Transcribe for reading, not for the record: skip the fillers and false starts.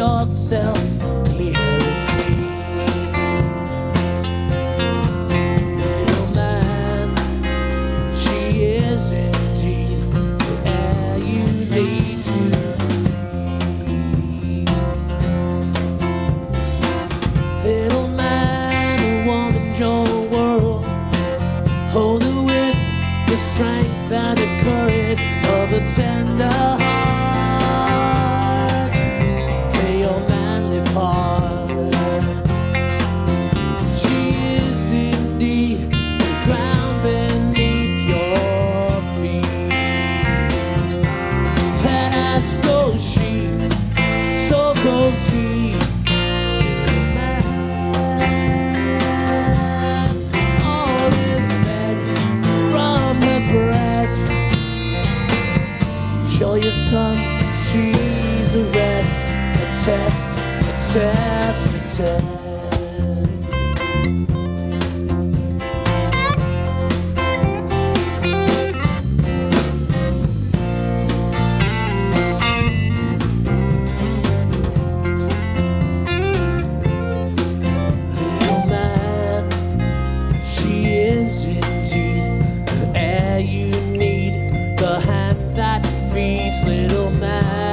yourself clearly. Little man, she is indeed the air you need to breathe. Little man, a woman, your world. Hold her with the strength and the courage of a tender heart. Play your manly part. She is indeed the ground beneath your feet. As goes she, so goes he. Little man, all is fed from the breast. Show your son she's a rest, a test, a test, a test. Little man, she is indeed the air you need, the hand that feeds. Little man,